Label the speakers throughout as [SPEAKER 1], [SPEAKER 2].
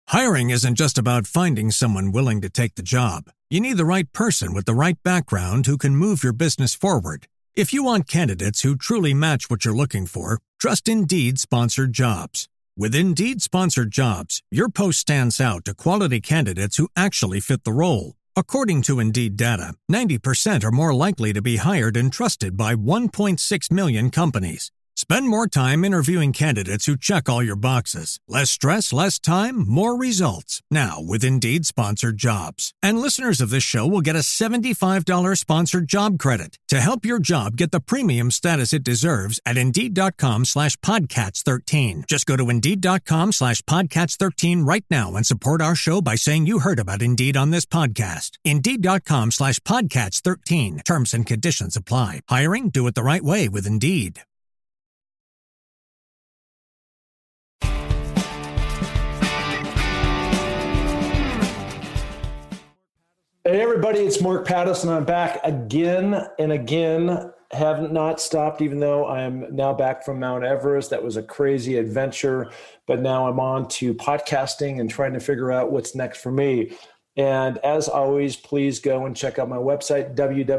[SPEAKER 1] Hiring isn't just about finding someone willing to take the job. You need the right person with the right background who can move your business forward. If you want candidates who truly match what you're looking for, trust Indeed-sponsored jobs. With Indeed-sponsored jobs, your post stands out to quality candidates who actually fit the role. According to Indeed data, 90% are more likely to be hired and trusted by 1.6 million companies. Spend more time interviewing candidates who check all your boxes. Less stress, less time, more results. Now, with Indeed-sponsored jobs. And listeners of this show will get a $75 sponsored job credit to help your job get the premium status it deserves at Indeed.com/Podcats13. Just go to Indeed.com/Podcats13 right now and support our show by saying you heard about Indeed on this podcast. Indeed.com/Podcats13. Terms and conditions apply. Hiring? Do it the right way with Indeed.
[SPEAKER 2] Hey everybody, it's Mark Pattison. I'm back again and again. Have not stopped, even though I am now back from Mount Everest. That was a crazy adventure, but now I'm on to podcasting and trying to figure out what's next for me. And as always, please go and check out my website,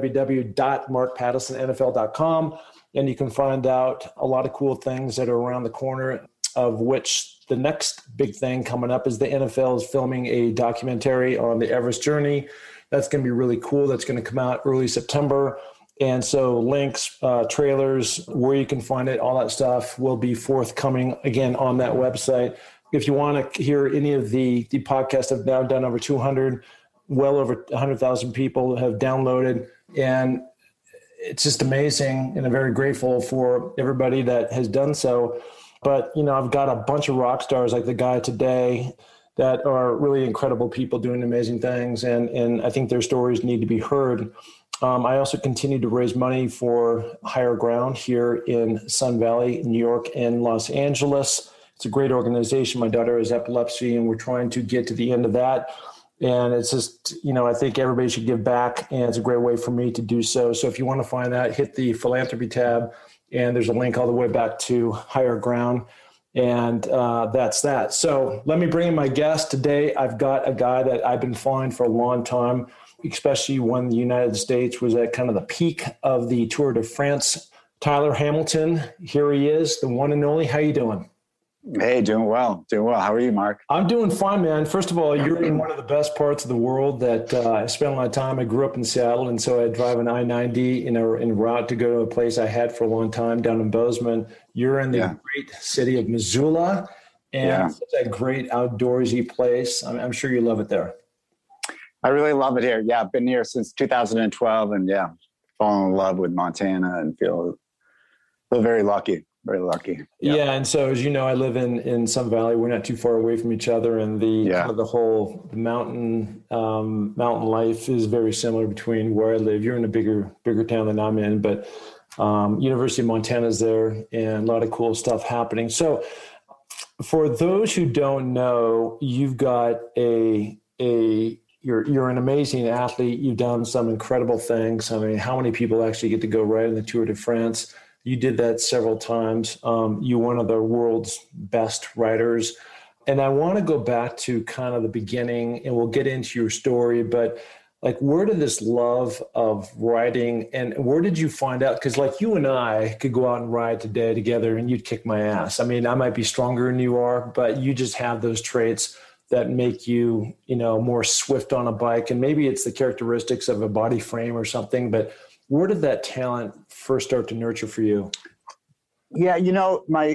[SPEAKER 2] www.markpattisonnfl.com, and you can find out a lot of cool things that are around the corner, of which the next big thing coming up is the NFL is filming a documentary on the Everest journey. That's going to be really cool. That's going to come out early September. And so links, trailers, where you can find it, all that stuff will be forthcoming again on that website. If you want to hear any of the podcasts, I've now done over 200, well over 100,000 people have downloaded. And it's just amazing. And I'm very grateful for everybody that has done so. But, you know, I've got a bunch of rock stars like the guy today that are really incredible people doing amazing things. And I think their stories need to be heard. I also continue to raise money for Higher Ground here in Sun Valley, New York, and Los Angeles. It's a great organization. My daughter has epilepsy, and we're trying to get to the end of that. And it's just, you know, I think everybody should give back, and it's a great way for me to do so. So if you want to find that, hit the philanthropy tab, and there's a link all the way back to Higher Ground. And that's that. So let me bring in my guest today. I've got a guy that I've been following for a long time, especially when the United States was at kind of the peak of the Tour de France. Tyler Hamilton, here he is, the one and only. How you doing?
[SPEAKER 3] Hey, doing well. How are you, Mark?
[SPEAKER 2] I'm doing fine, man. First of all, you're in one of the best parts of the world that I spent a lot of time. I grew up in Seattle, and so I drive an I-90 in route to go to a place I had for a long time down in Bozeman. You're in the great city of Missoula, and it's a great outdoorsy place. I'm sure you love it there.
[SPEAKER 3] I really love it here. Yeah, I've been here since 2012, and fallen in love with Montana and feel very lucky. Very lucky.
[SPEAKER 2] Yeah. And so, as you know, I live in Sun Valley. We're not too far away from each other. And kind of the whole mountain life is very similar between where I live. You're in a bigger town than I'm in, but University of Montana is there and a lot of cool stuff happening. So for those who don't know, you've got you're an amazing athlete. You've done some incredible things. I mean, how many people actually get to go right in the Tour de France? You did that several times. You're one of the world's best riders. And I want to go back to kind of the beginning, and we'll get into your story, but like, where did this love of riding, and where did you find out? Because like you and I could go out and ride today together and you'd kick my ass. I mean, I might be stronger than you are, but you just have those traits that make you, you know, more swift on a bike. And maybe it's the characteristics of a body frame or something, but where did that talent first start to nurture for you?
[SPEAKER 3] Yeah, you know, my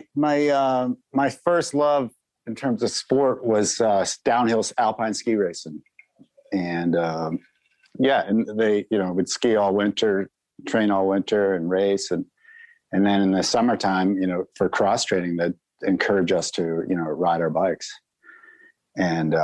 [SPEAKER 3] first love in terms of sport was downhill alpine ski racing, and and they, you know, would ski all winter, train all winter, and race, and then in the summertime, you know, for cross training, that encourage us to, you know, ride our bikes, and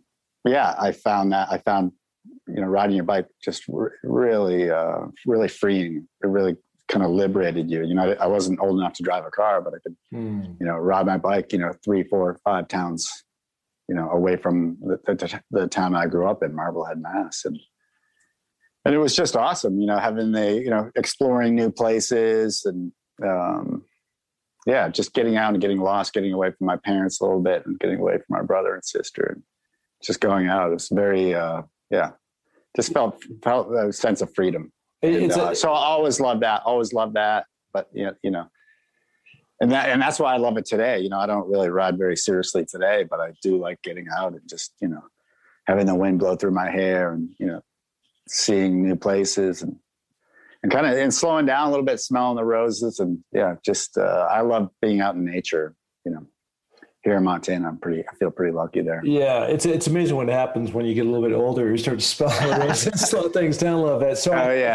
[SPEAKER 3] I found you know, riding your bike just really freeing. It really kind of liberated you. You know, I wasn't old enough to drive a car, but I could, you know, ride my bike, you know, 3, 4, 5 towns, you know, away from the town I grew up in, Marblehead, Mass. And it was just awesome, you know, having exploring new places and yeah, just getting out and getting lost, getting away from my parents a little bit and getting away from my brother and sister and just going out. It's very, just felt a sense of freedom. So I always loved that. But, and that's why I love it today. I don't really ride very seriously today, but I do like getting out and just, having the wind blow through my hair and, seeing new places and kind of slowing down a little bit, smelling the roses. And just, I love being out in nature, here in Montana. I feel pretty lucky there.
[SPEAKER 2] Yeah. It's amazing what happens when you get a little bit older, you start to smell the roses and slow things down a little bit. So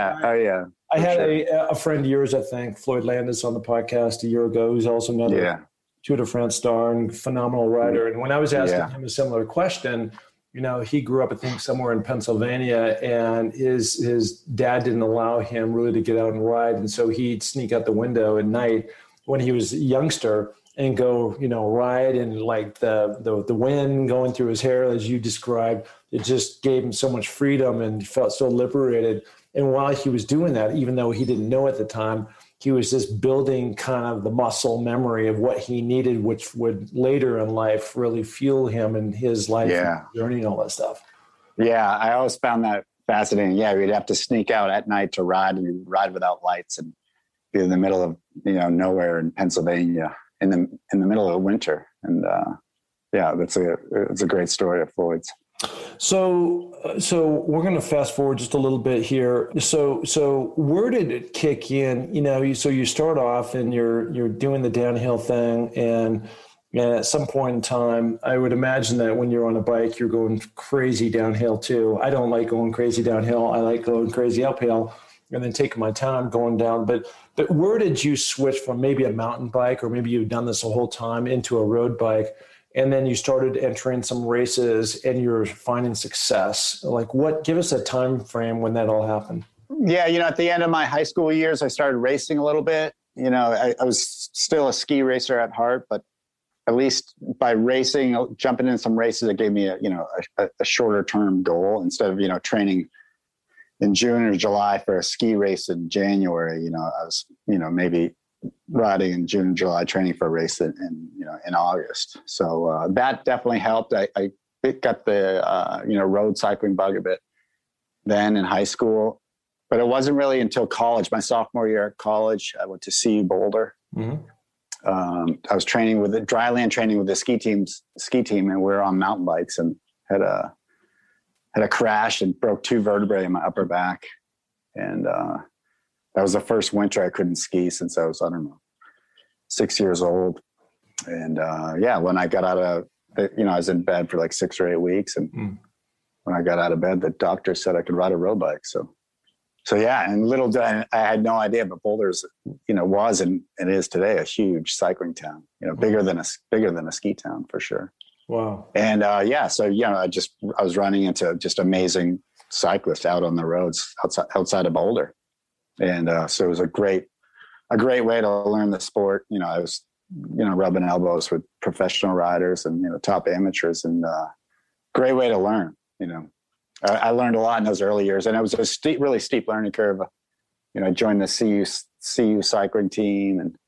[SPEAKER 2] I had a friend of yours, I think, Floyd Landis, on the podcast a year ago, who's also another Tour de France star and phenomenal rider. And when I was asking him a similar question, he grew up, I think, somewhere in Pennsylvania, and his dad didn't allow him really to get out and ride. And so he'd sneak out the window at night when he was a youngster and go, ride, and like the wind going through his hair, as you described, it just gave him so much freedom and he felt so liberated. And while he was doing that, even though he didn't know at the time, he was just building kind of the muscle memory of what he needed, which would later in life really fuel him in his life journey and all that stuff. Yeah,
[SPEAKER 3] I always found that fascinating. Yeah, we'd have to sneak out at night to ride, and we'd ride without lights and be in the middle of nowhere in Pennsylvania in the middle of winter. And it's a great story of Floyd's.
[SPEAKER 2] So we're going to fast forward just a little bit here. So where did it kick in? So you start off and you're doing the downhill thing, and at some point in time, I would imagine that when you're on a bike, you're going crazy downhill too. I don't like going crazy downhill. I like going crazy uphill and then taking my time going down. But where did you switch from maybe a mountain bike, or maybe you've done this the whole time, into a road bike? And then you started entering some races and you're finding success. Give us a time frame when that all happened.
[SPEAKER 3] Yeah. At the end of my high school years, I started racing a little bit. I was still a ski racer at heart, but at least by racing, jumping in some races, it gave me a shorter term goal instead of, training in June or July for a ski race in January. I was, maybe riding in June and July, training for a race in August. So that definitely helped. I got the road cycling bug a bit then in high school, but it wasn't really until college. My sophomore year at college, I went to CU Boulder. Mm-hmm. I was training with the ski team, and we were on mountain bikes and had a crash and broke 2 vertebrae in my upper back, and that was the first winter I couldn't ski since I was, 6 years old. And when I got out of, I was in bed for like 6 or 8 weeks. And when I got out of bed, the doctor said I could ride a road bike. So and I had no idea, but Boulder's, was and is today a huge cycling town, bigger than a ski town for sure.
[SPEAKER 2] Wow.
[SPEAKER 3] And I was running into just amazing cyclists out on the roads outside of Boulder. And so it was a great way to learn the sport. I was, rubbing elbows with professional riders and, top amateurs, and great way to learn. I learned a lot in those early years, and it was a really steep learning curve. I joined the CU cycling team, and,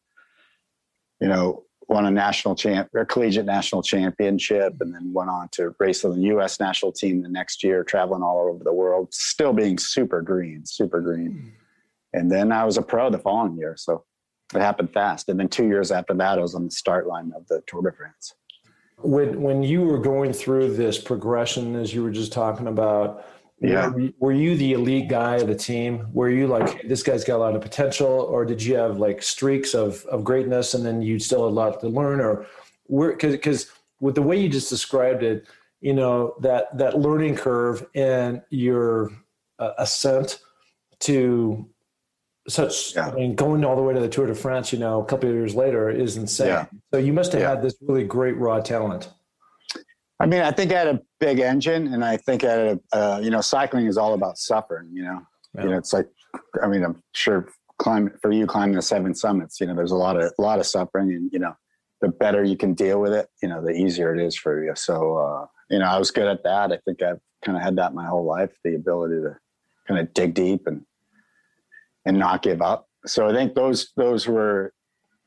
[SPEAKER 3] won a collegiate national championship, and then went on to race on the U.S. national team the next year, traveling all over the world, still being super green. And then I was a pro the following year. So it happened fast. And then 2 years after that, I was on the start line of the Tour de France.
[SPEAKER 2] When you were going through this progression, as you were just talking about, were you the elite guy of the team? Were you like, hey, this guy's got a lot of potential? Or did you have like streaks of greatness and then you still had a lot to learn? Or because with the way you just described it, that learning curve and your ascent to going all the way to the Tour de France, a couple of years later is insane. Yeah. So you must have had this really great raw talent.
[SPEAKER 3] I mean, I think I had a big engine, and I think I had cycling is all about suffering, it's like, I'm sure climbing the 7 summits, there's a lot of suffering, and, the better you can deal with it, the easier it is for you. So, I was good at that. I think I've kind of had that my whole life, the ability to kind of dig deep and not give up. So I think those were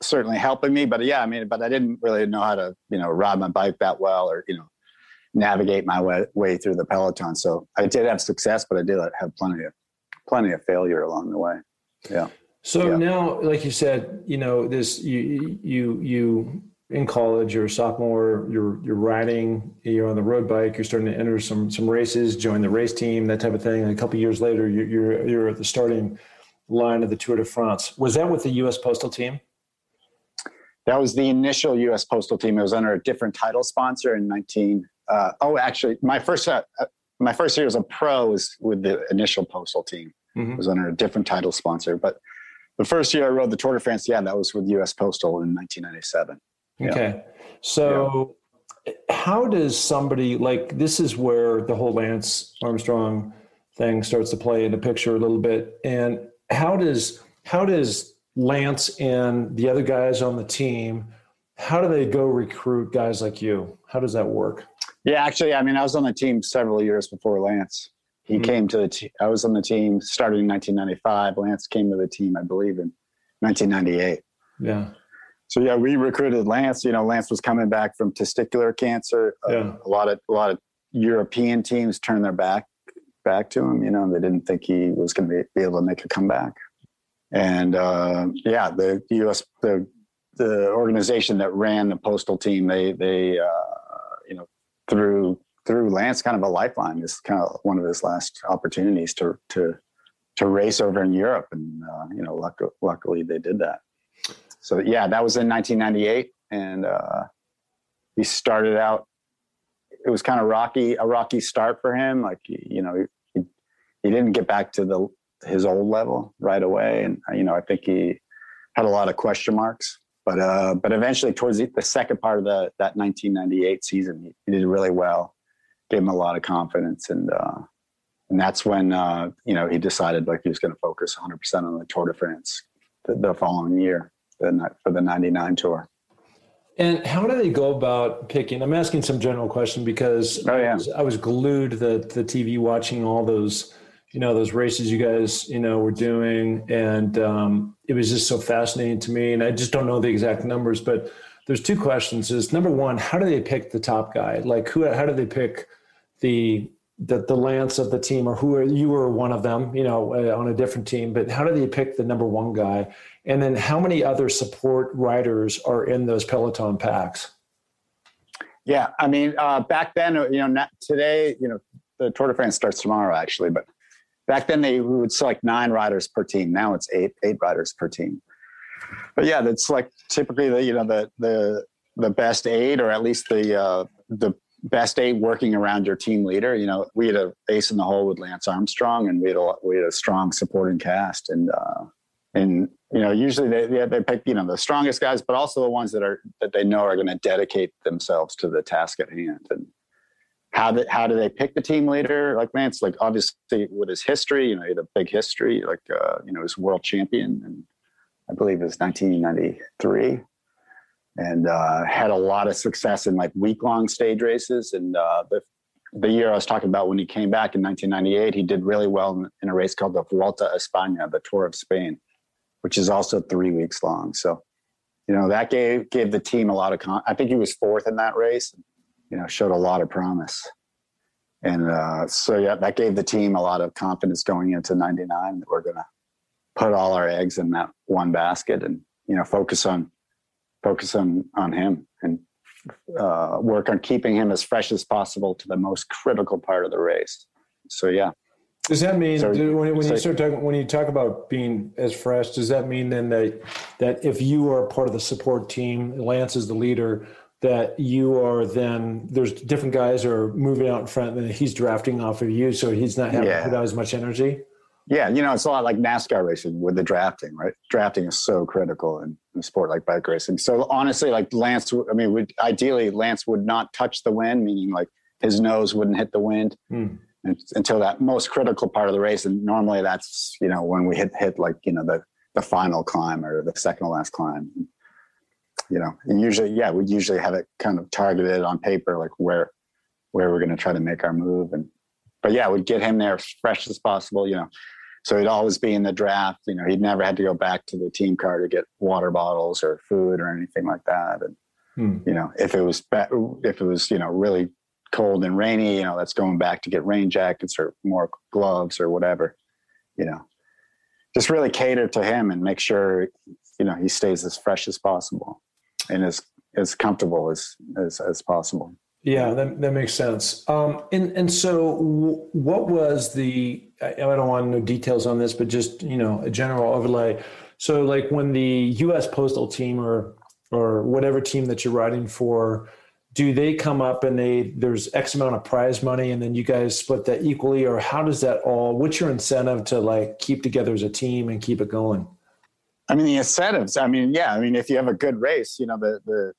[SPEAKER 3] certainly helping me. But yeah, I mean, but I didn't really know how to, ride my bike that well, or, navigate my way through the peloton. So I did have success, but I did have plenty of failure along the way. Yeah.
[SPEAKER 2] So now, like you said, this, you in college, you're a sophomore, you're riding, you're on the road bike, you're starting to enter some races, join the race team, that type of thing. And a couple of years later, you're at the starting line of the Tour de France. Was that with the U.S. Postal team?
[SPEAKER 3] That was the initial U.S. Postal team. It was under a different title sponsor in actually, my first year as a pro was with the initial Postal team. Mm-hmm. It was under a different title sponsor. But the first year I rode the Tour de France, that was with U.S. Postal in 1997.
[SPEAKER 2] Okay. So how does somebody, like, this is where the whole Lance Armstrong thing starts to play in the picture a little bit. And how does Lance and the other guys on the team, how do they go recruit guys like you? How does that work?
[SPEAKER 3] Yeah, actually, I mean, I was on the team several years before Lance. He came to I was on the team starting in 1995. Lance came to the team, I believe, in 1998.
[SPEAKER 2] Yeah.
[SPEAKER 3] So yeah, we recruited Lance. Lance was coming back from testicular cancer. A lot of European teams turned their back to him. They didn't think he was going to be able to make a comeback. And the U.S. the organization that ran the Postal team, they through Lance kind of a lifeline. This is kind of one of his last opportunities to race over in Europe, and luckily they did that. So yeah, that was in 1998, and he started out. It was kind of a rocky start for him. Like he didn't get back to his old level right away, and I think he had a lot of question marks. But eventually, towards the second part of that 1998 season, he did really well. Gave him a lot of confidence, and that's when he decided like he was going to focus 100% on the Tour de France the following year for the '99 tour.
[SPEAKER 2] And how do they go about picking? I'm asking some general question because I was glued to the TV watching all those those races you guys were doing, and it was just so fascinating to me. And I just don't know the exact numbers, but there's two questions. Is number one, how do they pick the top guy? Like how do they pick the Lance of the team, or you were one of them, on a different team, but how do they pick the number one guy? And then how many other support riders are in those Peloton packs?
[SPEAKER 3] Yeah. I mean, back then, today, the Tour de France starts tomorrow actually, but back then we would select 9 riders per team. Now it's eight riders per team. But yeah, that's like typically the best 8, or at least the best 8 working around your team leader. We had a ace in the hole with Lance Armstrong, and we had a strong supporting cast, and usually they pick the strongest guys, but also the ones that they know are going to dedicate themselves to the task at hand. And how do they pick the team leader? Like Lance, like obviously with his history, he had a big history, like he was world champion, and I believe it was 1993. And had a lot of success in like week-long stage races. And the year I was talking about when he came back in 1998, he did really well in a race called the Vuelta a España, the Tour of Spain, which is also 3 weeks long. So, that gave the team a lot of I think he was 4th in that race, showed a lot of promise. And that gave the team a lot of confidence going into 99 that we're going to put all our eggs in that one basket and, focus on him and work on keeping him as fresh as possible to the most critical part of the race. So, yeah.
[SPEAKER 2] Does that mean when you talk about being as fresh, does that mean then that if you are part of the support team, Lance is the leader, that you are then there's different guys are moving out in front and he's drafting off of you, so he's not having to put out as much energy?
[SPEAKER 3] Yeah, it's a lot like NASCAR racing with the drafting, right? Drafting is so critical in a sport like bike racing. So honestly, like Lance, ideally Lance would not touch the wind, meaning like his nose wouldn't hit the wind until that most critical part of the race. And normally that's, when we hit like, the final climb or the second to last climb, and usually, we'd usually have it kind of targeted on paper, like where we're going to try to make our move. But we'd get him there as fresh as possible. So he'd always be in the draft. You know, he'd never had to go back to the team car to get water bottles or food or anything like that. And, you know, if it was, you know, really cold and rainy, you know, that's going back to get rain jackets or more gloves or whatever, you know, just really cater to him and make sure, you know, he stays as fresh as possible and as comfortable as possible.
[SPEAKER 2] Yeah, that makes sense. And so what was I don't want to know details on this, but just, you know, a general overlay. So like when the U.S. Postal team or whatever team that you're riding for, do they come up and there's X amount of prize money and then you guys split that equally, or how does that what's your incentive to like keep together as a team and keep it going?
[SPEAKER 3] I mean, the incentives, if you have a good race, you know, the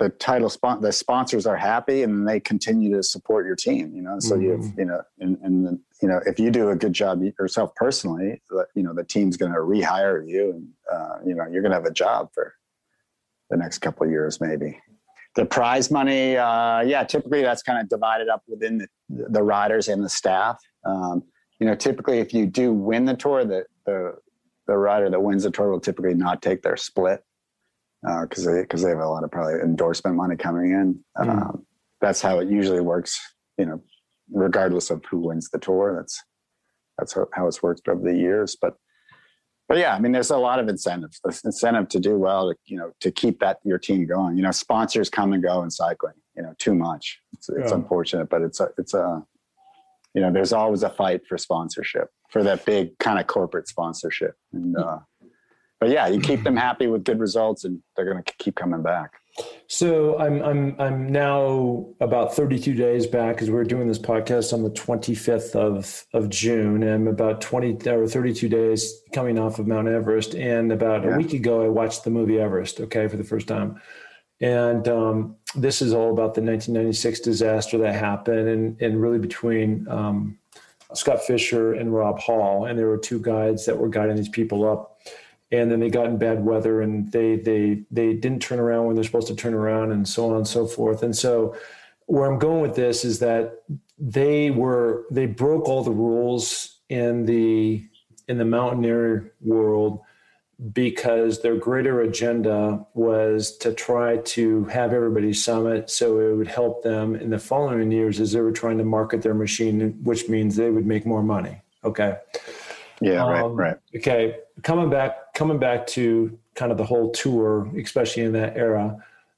[SPEAKER 3] the sponsors are happy and they continue to support your team, you know, so you know, and you know, if you do a good job yourself personally, you know, the team's going to rehire you and, you know, you're going to have a job for the next couple of years, maybe. The prize money, typically that's kind of divided up within the riders and the staff. You know, typically if you do win the tour, the rider that wins the tour will typically not take their split because they have a lot of probably endorsement money coming in. That's how it usually works, you know, regardless of who wins the tour. That's how it's worked over the years. But yeah, I mean, there's a lot of incentives. There's incentive to do well, to keep your team going. You know, sponsors come and go in cycling, you know, too much. It's unfortunate, but it's you know, there's always a fight for sponsorship, for that big kind of corporate sponsorship. And, but yeah, you keep them happy with good results and they're going to keep coming back.
[SPEAKER 2] So I'm now about 32 days back because we're doing this podcast on the 25th of June, and I'm about 20 or 32 days coming off of Mount Everest. And about a week ago, I watched the movie Everest, for the first time. And this is all about the 1996 disaster that happened, and really between Scott Fisher and Rob Hall. And there were two guides that were guiding these people up. And then they got in bad weather and they didn't turn around when they're supposed to turn around, and so on and so forth. And so where I'm going with this is that they broke all the rules in the mountaineer world because their greater agenda was to try to have everybody summit so it would help them in the following years as they were trying to market their machine, which means they would make more money. Okay.
[SPEAKER 3] Yeah, right.
[SPEAKER 2] Okay, coming back to kind of the whole tour, especially in that era,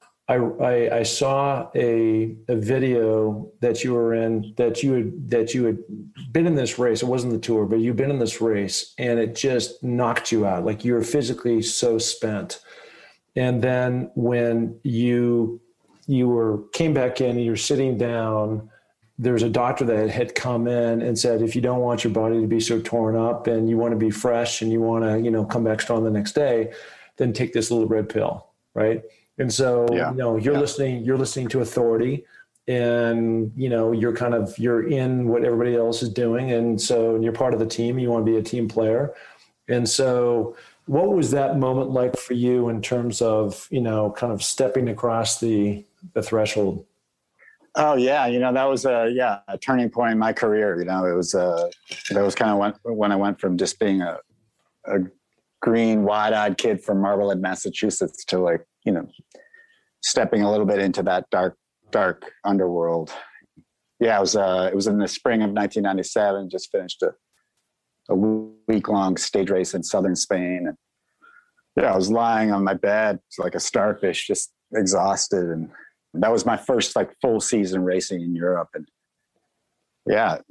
[SPEAKER 2] I saw a video that you were in, that you had been in this race. It wasn't the tour, but you've been in this race, and it just knocked you out. Like you were physically so spent. And then when you came back in and you're sitting down, there's a doctor that had come in and said, if you don't want your body to be so torn up and you want to be fresh and you want to, come back strong the next day, then take this little red pill. Right. And so, you're listening to authority, and, you're in what everybody else is doing. And so you're part of the team, you want to be a team player. And so what was that moment like for you in terms of, kind of stepping across the threshold?
[SPEAKER 3] Oh yeah, that was a turning point in my career. It was that was kind of when I went from just being a green, wide-eyed kid from Marblehead, Massachusetts, to stepping a little bit into that dark underworld. Yeah, it was in the spring of 1997. Just finished a week-long stage race in southern Spain, and I was lying on my bed like a starfish, just exhausted. And that was my first full season racing in Europe. And we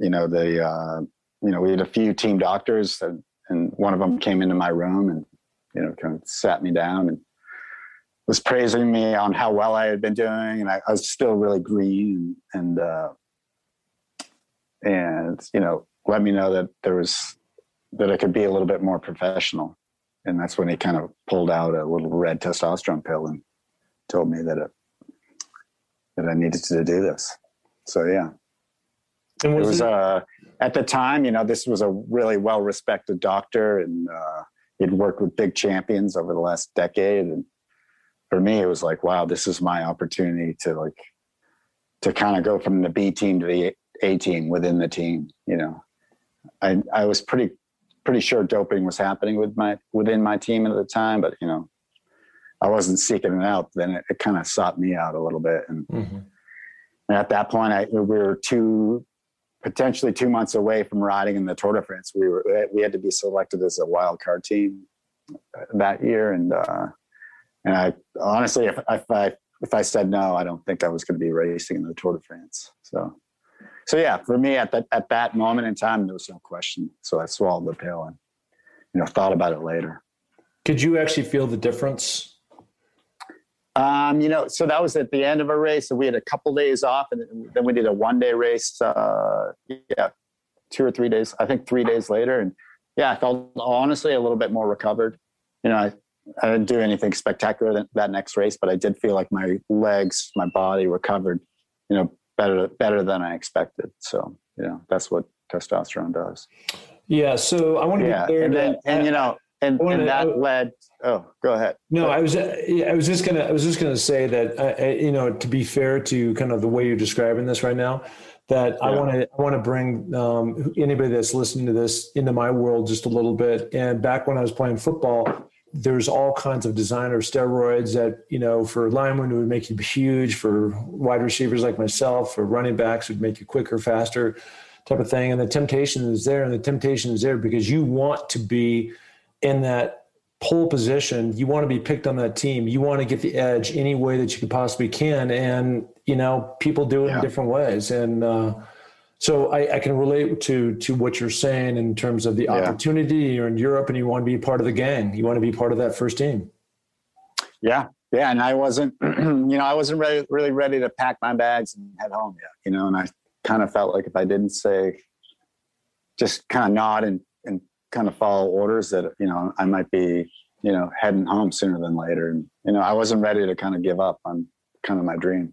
[SPEAKER 3] had a few team doctors, and one of them came into my room and, kind of sat me down and was praising me on how well I had been doing. And I was still really green and let me know that I could be a little bit more professional. And that's when he kind of pulled out a little red testosterone pill and told me that I needed to do this. So, yeah. And it was at the time, this was a really well-respected doctor, and he'd worked with big champions over the last decade. And for me, it was like, wow, this is my opportunity to kind of go from the B team to the A team within the team. I was pretty pretty sure doping was happening within my team at the time, but I wasn't seeking it out. Then it kind of sought me out a little bit. And, and at that point, we were potentially 2 months away from riding in the Tour de France. We had to be selected as a wild card team that year. And I honestly, if I said no, I don't think I was going to be racing in the Tour de France. So yeah, for me at that moment in time, there was no question. So I swallowed the pill and, thought about it later.
[SPEAKER 2] Could you actually feel the difference?
[SPEAKER 3] So that was at the end of a race. So we had a couple days off, and then we did a 1-day race. 2 or 3 days, I think 3 days later. And yeah, I felt honestly a little bit more recovered. I didn't do anything spectacular that next race, but I did feel like my legs, my body recovered, better than I expected. So, that's what testosterone does.
[SPEAKER 2] Yeah. So I want to be clear.
[SPEAKER 3] And that led. Oh, go ahead.
[SPEAKER 2] No, I was just gonna say that to be fair to kind of the way you're describing this right now, that I want to bring anybody that's listening to this into my world just a little bit. And back when I was playing football, there's all kinds of designer steroids that for linemen it would make you huge, for wide receivers like myself, for running backs would make you quicker, faster, type of thing. And the temptation is there, because you want to be in that pole position. You want to be picked on that team. You want to get the edge any way that you possibly can. And, people do it in different ways. And so I can relate to what you're saying in terms of the opportunity. You're in Europe and you want to be part of the gang. You want to be part of that first team.
[SPEAKER 3] Yeah. Yeah. And I wasn't, I wasn't really ready to pack my bags and head home yet, and I kind of felt like if I didn't say, just kind of nod and kind of follow orders that, I might be, heading home sooner than later. And, I wasn't ready to kind of give up on kind of my dream.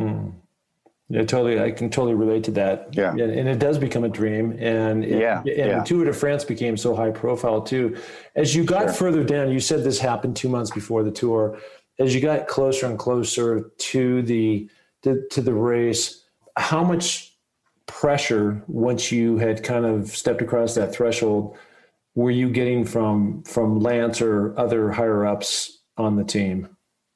[SPEAKER 2] Yeah, totally. I can totally relate to that. Yeah. And it does become a dream. And the Tour de France became so high profile too. As you got further down, you said this happened 2 months before the tour. As you got closer and closer to the race, how much pressure, once you had kind of stepped across that threshold, were you getting from Lance or other higher ups on the team?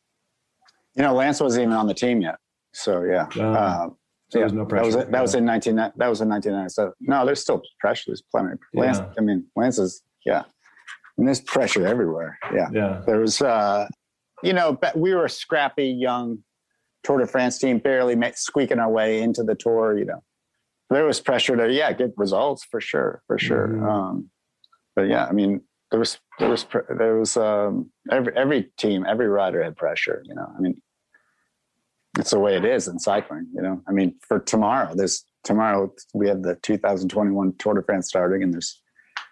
[SPEAKER 3] Lance wasn't even on the team yet. So yeah,
[SPEAKER 2] so there was no pressure.
[SPEAKER 3] That was in 1997. No, there's still pressure. There's plenty. Lance, Lance is and there's pressure everywhere. Yeah. There was, we were a scrappy young Tour de France team, barely squeaking our way into the tour. There was pressure to get results for sure.
[SPEAKER 2] Mm-hmm.
[SPEAKER 3] But yeah, there was every team, every rider had pressure. It's the way it is in cycling, for tomorrow we have the 2021 Tour de France starting, and there's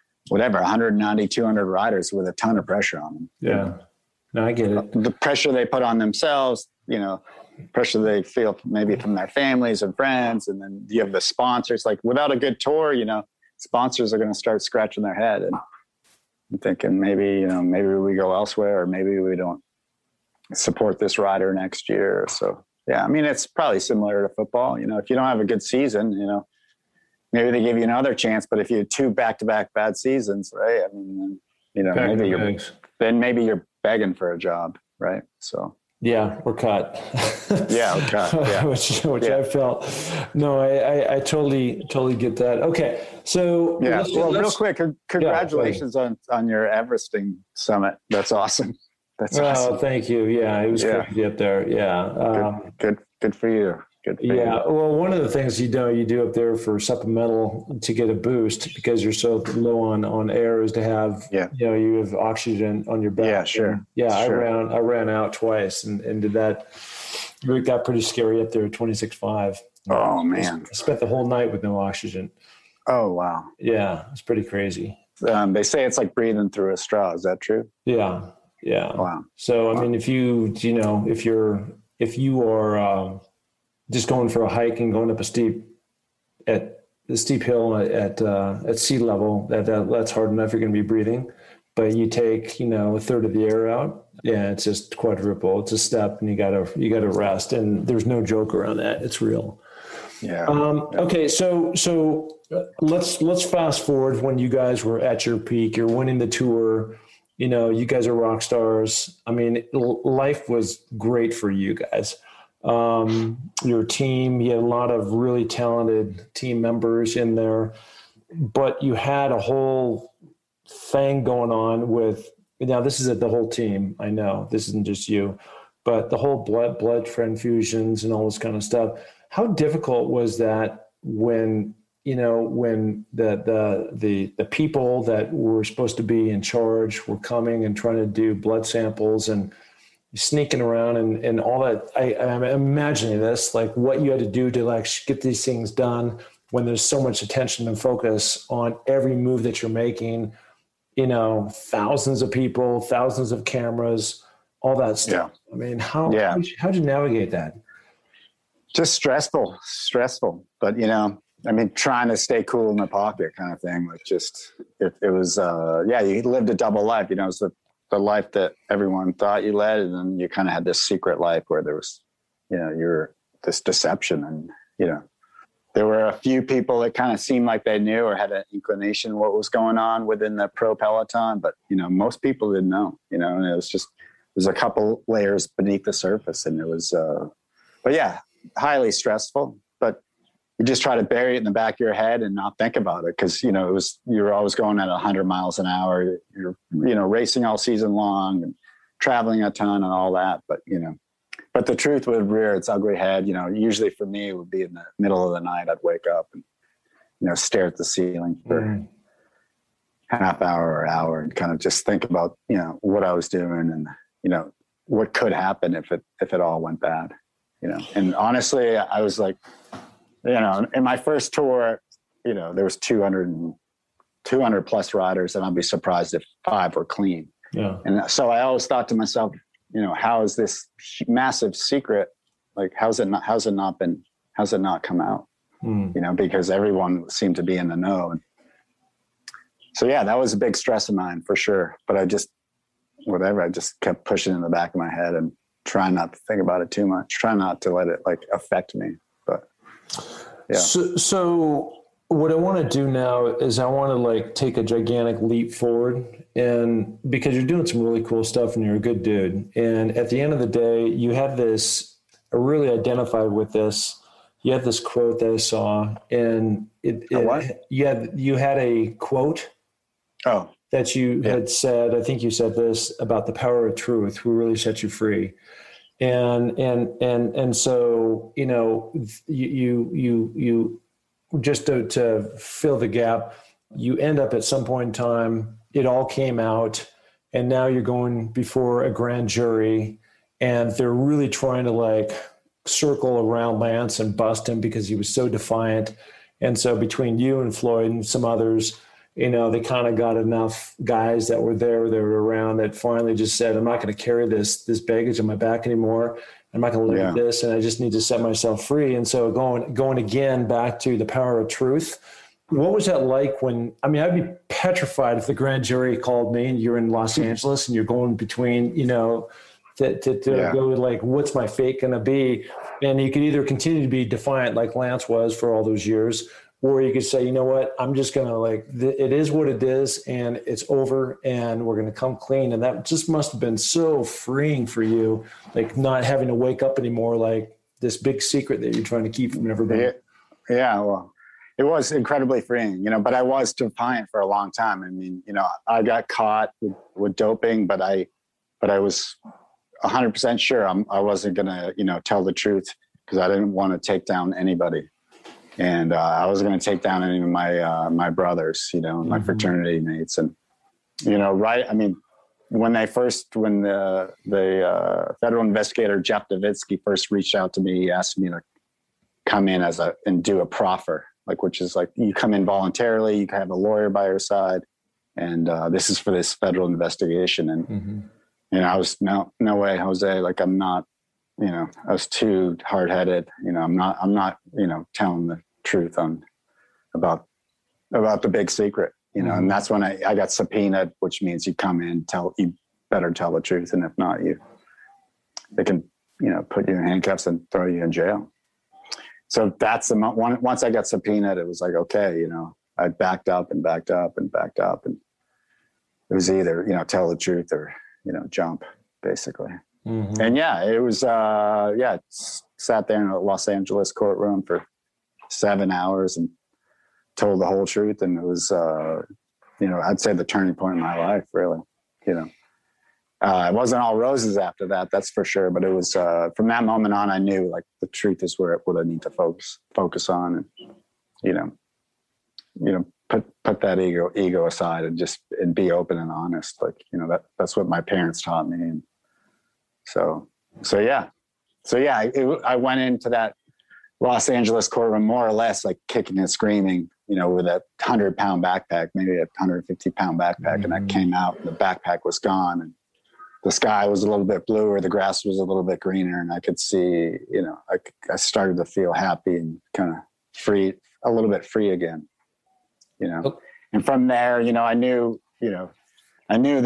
[SPEAKER 3] 190, 200 riders with a ton of pressure on them.
[SPEAKER 2] Yeah. No, I get it.
[SPEAKER 3] The pressure they put on themselves, pressure they feel maybe from their families and friends. And then you have the sponsors, like without a good tour, sponsors are going to start scratching their head and thinking maybe we go elsewhere, or maybe we don't support this rider next year. So, yeah, it's probably similar to football. If you don't have a good season, maybe they give you another chance. But if you have 2 back-to-back bad seasons, right? Maybe you're begging for a job, right? So.
[SPEAKER 2] Yeah, we're cut.
[SPEAKER 3] We're cut. Yeah.
[SPEAKER 2] which I felt. No, I totally get that. Okay, so
[SPEAKER 3] real quick, congratulations on your Everesting summit. That's awesome. That's awesome.
[SPEAKER 2] Thank you. Yeah, it was crazy up there. Yeah.
[SPEAKER 3] Good for you.
[SPEAKER 2] Well, one of the things you do up there for supplemental to get a boost, because you're so low on air, is to have you have oxygen on your back.
[SPEAKER 3] Yeah, sure.
[SPEAKER 2] And I ran out twice and did that. It got pretty scary up there at 26.5.
[SPEAKER 3] Oh man,
[SPEAKER 2] I spent the whole night with no oxygen.
[SPEAKER 3] Oh wow.
[SPEAKER 2] Yeah, it's pretty crazy.
[SPEAKER 3] They say it's like breathing through a straw. Is that true?
[SPEAKER 2] Yeah.
[SPEAKER 3] Wow.
[SPEAKER 2] So if you are just going for a hike and going up a steep hill at sea level, that's hard enough. You're going to be breathing, but you take a third of the air out. Yeah, it's just quadruple. It's a step, and you gotta rest. And there's no joke around that. It's real.
[SPEAKER 3] Yeah.
[SPEAKER 2] Okay. So let's fast forward when you guys were at your peak, you're winning the tour, you guys are rock stars. I mean, life was great for you guys. Your team, you had a lot of really talented team members in there, but you had a whole thing going on with, now this is the whole team. I know this isn't just you, but the whole blood transfusions and all this kind of stuff. How difficult was that when the people that were supposed to be in charge were coming and trying to do blood samples and sneaking around and all that? I'm imagining this, like what you had to do to like get these things done when there's so much attention and focus on every move that you're making, thousands of people, thousands of cameras, all that stuff. Yeah. I mean, how'd you navigate that?
[SPEAKER 3] Just stressful, but trying to stay cool in the pocket kind of thing. Like it was, you lived a double life, it was the life that everyone thought you led. And then you kind of had this secret life where there was, you're this deception and, there were a few people that kind of seemed like they knew or had an inclination what was going on within the pro peloton, but, most people didn't know, and it was a couple layers beneath the surface and it was, highly stressful, but you just try to bury it in the back of your head and not think about it. Cause you're always going at 100 miles an hour, you're, racing all season long and traveling a ton and all that. But the truth would rear its ugly head. Usually for me, it would be in the middle of the night. I'd wake up and, stare at the ceiling for half hour or hour and kind of just think about, what I was doing and, what could happen if it all went bad. And honestly, I was like, in my first tour, there was 200 plus riders, and I'd be surprised if 5 were clean.
[SPEAKER 2] Yeah.
[SPEAKER 3] And so I always thought to myself, how is this massive secret? Like, how's it not come out? Because everyone seemed to be in the know. And so, that was a big stress of mine for sure. But I just kept pushing in the back of my head and try not to think about it too much. Try not to let it affect me. But yeah.
[SPEAKER 2] So what I want to do now is I want to take a gigantic leap forward, and because you're doing some really cool stuff and you're a good dude. And at the end of the day, you have this, I really identified with this. You have this quote that I saw, and you had a quote.
[SPEAKER 3] Oh.
[SPEAKER 2] That you had said, I think you said this about the power of truth, who really set you free. And so, you just to fill the gap, you end up at some point in time, it all came out, and now you're going before a grand jury, and they're really trying to circle around Lance and bust him because he was so defiant. And so between you and Floyd and some others, they kind of got enough guys that were around that finally just said, I'm not going to carry this baggage on my back anymore. I'm not going to live with this. And I just need to set myself free. And so going again back to the power of truth. What was that like when, I'd be petrified if the grand jury called me and you're in Los Angeles and you're going between, to go what's my fate going to be? And you could either continue to be defiant like Lance was for all those years, or you could say, you know what, I'm just going to it is what it is and it's over and we're going to come clean. And that just must have been so freeing for you, not having to wake up anymore, this big secret that you're trying to keep from everybody.
[SPEAKER 3] Yeah. Well, it was incredibly freeing, but I was defiant for a long time. I got caught with doping, but I was 100% sure I wasn't going to, tell the truth because I didn't want to take down anybody. And I was going to take down any of my brothers, my fraternity mates. And, when the federal investigator, Jeff Davitsky, first reached out to me, he asked me to come in and do a proffer, which is you come in voluntarily, you can have a lawyer by your side. And this is for this federal investigation. And I was, no way, Jose, I'm not, I was too hard-headed. I'm not, telling the truth about the big secret, and that's when I got subpoenaed, which means you come in, you better tell the truth. And if not, they can, put you in handcuffs and throw you in jail. So that's the once I got subpoenaed, it was like, okay, I backed up and backed up and backed up. And it was either, tell the truth or, jump, basically. Mm-hmm. And yeah, it was, sat there in a Los Angeles courtroom for 7 hours and told the whole truth. And it was, I'd say the turning point in my life, really, It wasn't all roses after that, that's for sure. But it was from that moment on, I knew like the truth is what I need to focus on, and put that ego aside and be open and honest. Like that's what my parents taught me, and I went into that Los Angeles courtroom more or less like kicking and screaming, with a 100-pound backpack, maybe a 150-pound backpack, mm-hmm. and I came out and the backpack was gone and the sky was a little bit bluer, the grass was a little bit greener, and I could see, I started to feel happy and kind of free, a little bit free again, Okay. And from there, I knew that, I knew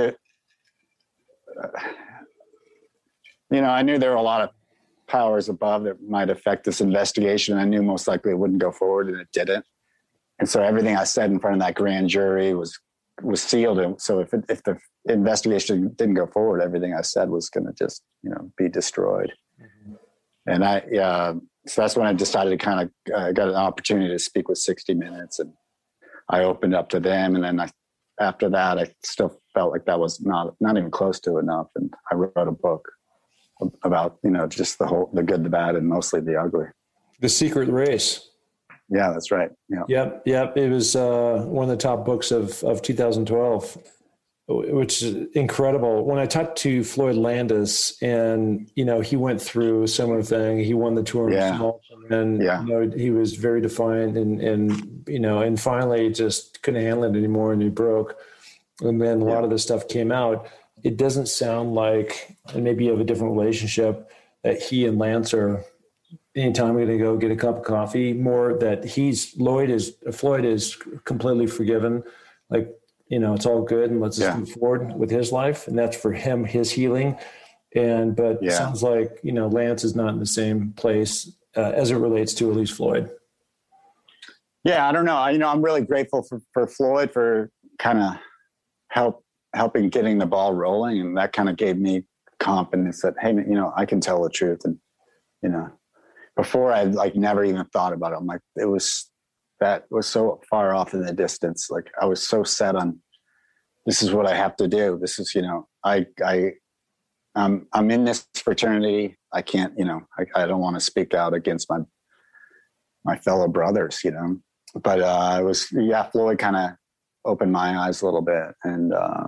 [SPEAKER 3] there were a lot of powers above that might affect this investigation. I knew most likely it wouldn't go forward, and it didn't. And so everything I said in front of that grand jury was sealed. And so if the investigation didn't go forward, everything I said was going to just, be destroyed. Mm-hmm. And so that's when I decided to kind of got an opportunity to speak with 60 Minutes, and I opened up to them. And then after that, I still felt like that was not even close to enough. And I wrote a book about, just the good, the bad, and mostly the ugly.
[SPEAKER 2] The Secret Race.
[SPEAKER 3] Yeah, that's right. Yeah.
[SPEAKER 2] Yep. It was one of the top books of 2012, which is incredible. When I talked to Floyd Landis, and he went through a similar thing. He won the Tour himself, and he was very defiant, and finally just couldn't handle it anymore, and he broke. And then a lot of this stuff came out. It doesn't sound like, and maybe you have a different relationship, that he and Lance are, anytime we're going to go get a cup of coffee, more that Floyd is completely forgiven. Like, it's all good, and let's just move forward with his life. And that's for him, his healing. But it sounds like, Lance is not in the same place as it relates to at least Floyd.
[SPEAKER 3] Yeah. I don't know. I'm really grateful for Floyd for kind of helping getting the ball rolling. And that kind of gave me confidence that, hey, I can tell the truth. And, before I'd like never even thought about it. I'm like, that was so far off in the distance. Like I was so set on, this is what I have to do. This is, I'm in this fraternity. I can't, I don't want to speak out against my fellow brothers, but Floyd kind of opened my eyes a little bit. And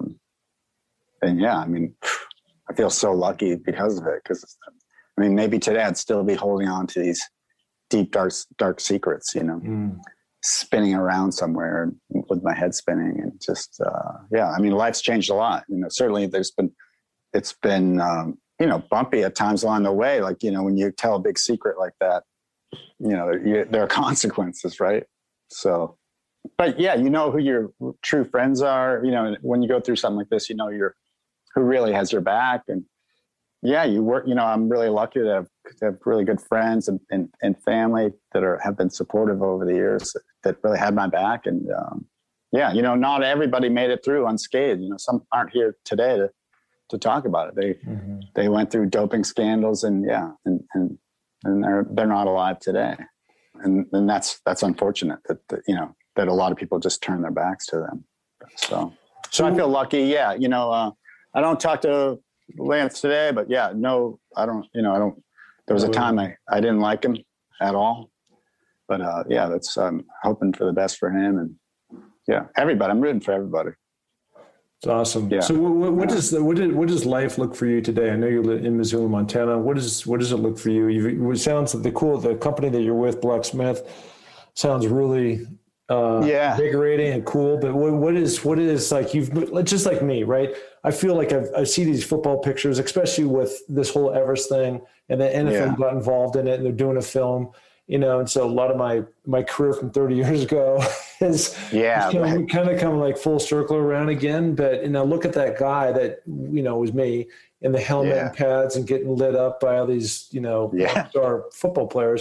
[SPEAKER 3] I feel so lucky because of it. Because maybe today I'd still be holding on to these deep, dark secrets, spinning around somewhere with my head spinning, and just, life's changed a lot. Certainly it's been, bumpy at times along the way. Like, when you tell a big secret like that, there are consequences, right? So, but yeah, who your true friends are, when you go through something like this, who really has your back. And yeah, you work, I'm really lucky to have really good friends and family that have been supportive over the years that really had my back. And not everybody made it through unscathed. Some aren't here today to talk about it. They went through doping scandals and they're not alive today. And that's unfortunate that a lot of people just turn their backs to them. So I feel lucky. Yeah. I don't talk to Lance today, but I don't, there was a time I didn't like him at all, but that's, I'm hoping for the best for him, and everybody, I'm rooting for everybody.
[SPEAKER 2] It's awesome. Yeah. So what does life look for you today? I know you live in Missoula, Montana. What does it look for you? It sounds like the company that you're with, Blacksmith, sounds really invigorating and cool. But what is like, just like me, right? I feel like I see these football pictures, especially with this whole Everest thing, and the NFL got involved in it, and they're doing a film, and so a lot of my career from 30 years ago is kind of come like full circle around again. But look at that guy that was me in the helmet and pads and getting lit up by all these star football players.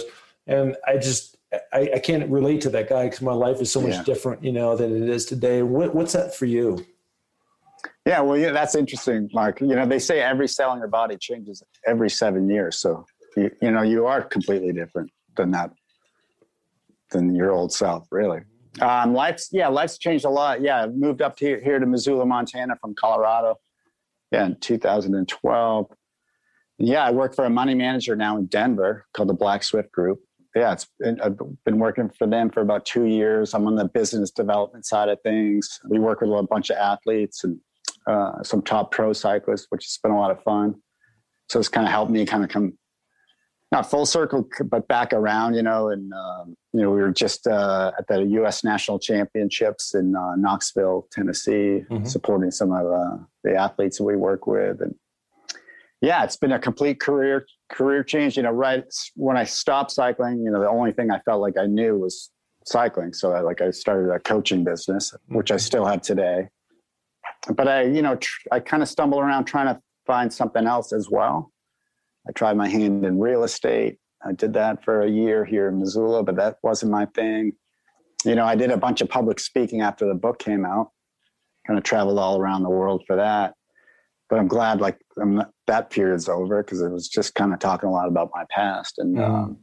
[SPEAKER 2] And I can't relate to that guy because my life is so much different, than it is today. What's that for you?
[SPEAKER 3] Yeah, well, that's interesting, Mark. They say every cell in your body changes every 7 years. So, you are completely different than your old self, really. Life's changed a lot. Yeah, I moved up here to Missoula, Montana from Colorado. Yeah, in 2012. Yeah, I work for a money manager now in Denver called the Black Swift Group. Yeah, I've been working for them for about 2 years. I'm on the business development side of things. We work with a bunch of athletes and some top pro cyclists, which has been a lot of fun. So it's kind of helped me kind of come, not full circle, but back around, and, we were just at the U.S. National Championships in Knoxville, Tennessee, supporting some of the athletes that we work with. And yeah, it's been a complete career change. Right when I stopped cycling, the only thing I felt like I knew was cycling. So I started a coaching business, which I still have today. But I kind of stumbled around trying to find something else as well. I tried my hand in real estate. I did that for a year here in Missoula, but that wasn't my thing. I did a bunch of public speaking after the book came out, kind of traveled all around the world for that. But I'm glad that period's over because it was just kind of talking a lot about my past. And,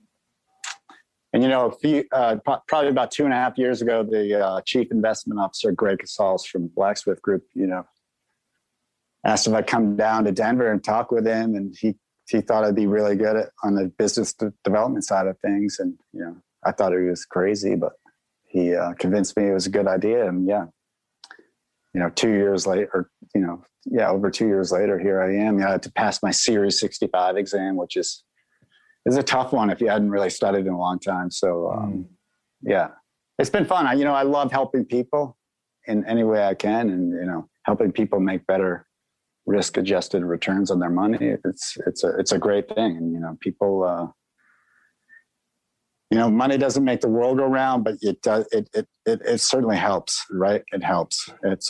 [SPEAKER 3] probably about 2.5 years ago, the chief investment officer, Greg Casals from Black Swift Group, asked if I'd come down to Denver and talk with him. And he thought I'd be really good on the business development side of things. And, I thought he was crazy, but he convinced me it was a good idea. And 2 years later, over 2 years later, here I am. I had to pass my Series 65 exam, which is a tough one if you hadn't really studied in a long time. So, it's been fun. I love helping people in any way I can, and helping people make better risk-adjusted returns on their money. It's a great thing, and people. Money doesn't make the world go round, but it does. It certainly helps, right? It helps. It's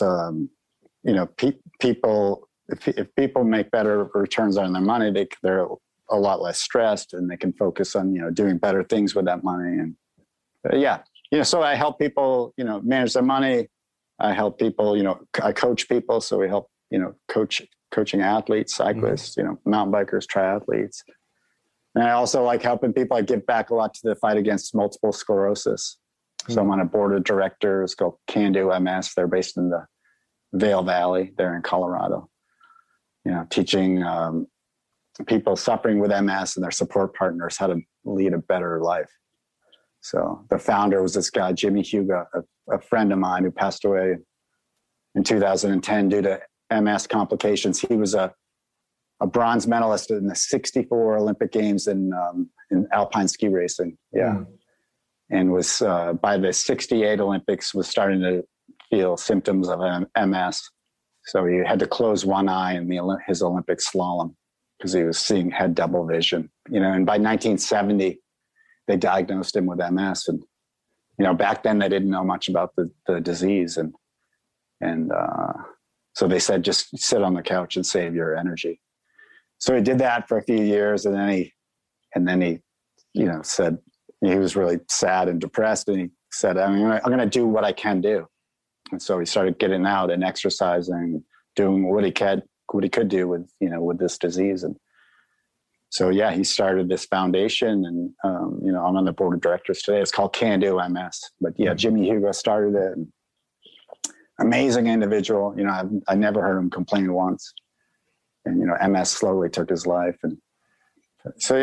[SPEAKER 3] people. If people make better returns on their money, they're a lot less stressed, and they can focus on doing better things with that money. And so I help people manage their money. I help people. I coach people, so we help coaching athletes, cyclists, mountain bikers, triathletes. And I also like helping people. I give back a lot to the fight against multiple sclerosis. So I'm on a board of directors called Can Do MS. They're based in the Vail Valley. They're in Colorado. Teaching people suffering with MS and their support partners how to lead a better life. So the founder was this guy, Jimmy Huga, a friend of mine who passed away in 2010 due to MS complications. He was a bronze medalist in the 1964 Olympic Games in alpine ski racing. Yeah. And was by the 1968 Olympics was starting to feel symptoms of MS. So he had to close one eye in his Olympic slalom because he had double vision. And by 1970, they diagnosed him with MS. And back then they didn't know much about the disease, and so they said just sit on the couch and save your energy. So he did that for a few years, and then he said he was really sad and depressed, and he said, I'm going to do what I can do. And so he started getting out and exercising, doing what he could do with this disease. And so, he started this foundation, and, I'm on the board of directors today. It's called Can Do MS. But Jimmy Hugo started it. And amazing individual. I never heard him complain once. And, MS slowly took his life. And so,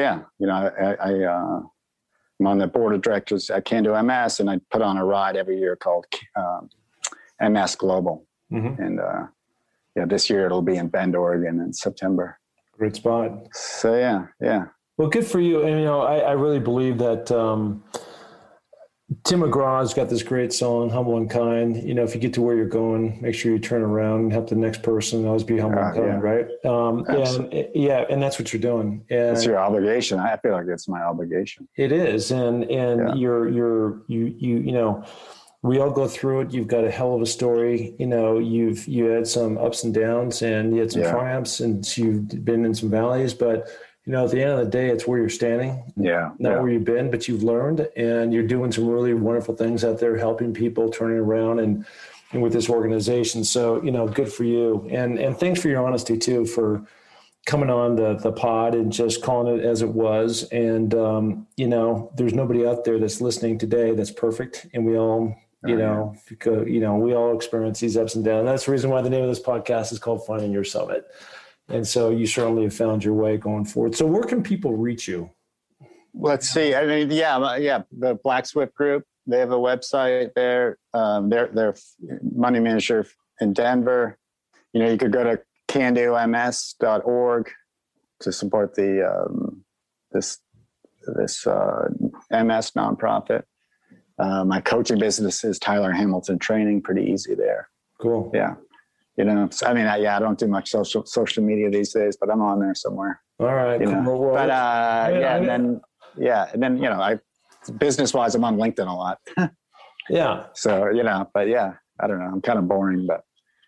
[SPEAKER 3] I'm on the board of directors at Can Do MS, and I put on a ride every year called MS Global. And this year it'll be in Bend, Oregon in September.
[SPEAKER 2] Great spot.
[SPEAKER 3] So, yeah.
[SPEAKER 2] Well, good for you. And, I really believe that Tim McGraw's got this great song, Humble and Kind. If you get to where you're going, make sure you turn around and help the next person. Always be humble and kind, right? And that's what you're doing. And
[SPEAKER 3] it's your obligation. I feel like it's my obligation.
[SPEAKER 2] It is. And we all go through it. You've got a hell of a story. You had some ups and downs, and you had some triumphs, and you've been in some valleys. But at the end of the day, it's where you're standing, not where you've been, but you've learned, and you're doing some really wonderful things out there, helping people, turning around and with this organization. So, good for you. And thanks for your honesty too, for coming on the pod and just calling it as it was. And, there's nobody out there that's listening today that's perfect. And we all, because, we all experience these ups and downs. That's the reason why the name of this podcast is called Finding Your Summit. And so you certainly have found your way going forward. So where can people reach you?
[SPEAKER 3] Let's see. I mean, the Black Swift Group, they have a website there. They're money manager in Denver. You could go to candoms.org to support the this MS nonprofit. My coaching business is Tyler Hamilton Training. Pretty easy there.
[SPEAKER 2] Cool.
[SPEAKER 3] Yeah. I don't do much social media these days, but I'm on there somewhere.
[SPEAKER 2] All right. Cool.
[SPEAKER 3] But and then business wise, I'm on LinkedIn a lot.
[SPEAKER 2] Yeah.
[SPEAKER 3] So, but yeah, I don't know. I'm kind of boring, but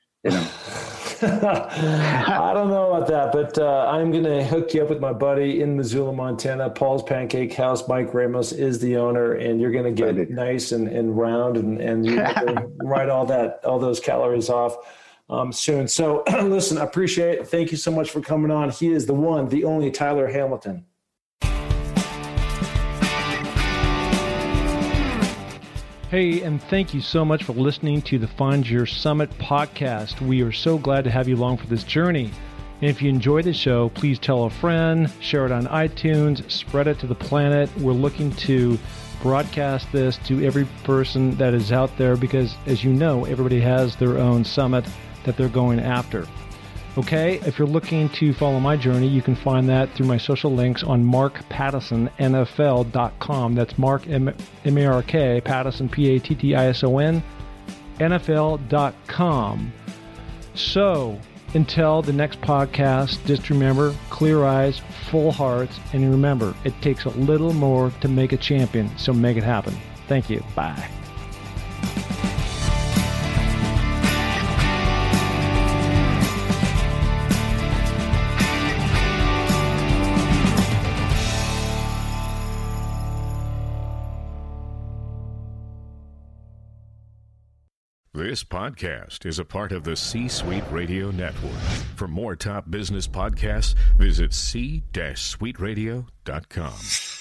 [SPEAKER 2] I don't know about that, but I'm going to hook you up with my buddy in Missoula, Montana. Paul's Pancake House. Mike Ramos is the owner, and you're going to get nice and round and you write all those calories off soon. So listen, I appreciate it. Thank you so much for coming on. He is the one, the only Tyler Hamilton.
[SPEAKER 4] Hey, and thank you so much for listening to the Find Your Summit podcast. We are so glad to have you along for this journey. And if you enjoy the show, please tell a friend, share it on iTunes, spread it to the planet. We're looking to broadcast this to every person that is out there because, as you know, everybody has their own summit that they're going after. Okay, if you're looking to follow my journey, you can find that through my social links on markpattison.nfl.com. That's Mark, M-A-R-K, Pattison, P-A-T-T-I-S-O-N, NFL.com. So, until the next podcast, just remember, clear eyes, full hearts, and remember, it takes a little more to make a champion, so make it happen. Thank you. Bye.
[SPEAKER 5] This podcast is a part of the C-Suite Radio Network. For more top business podcasts, visit c-suiteradio.com.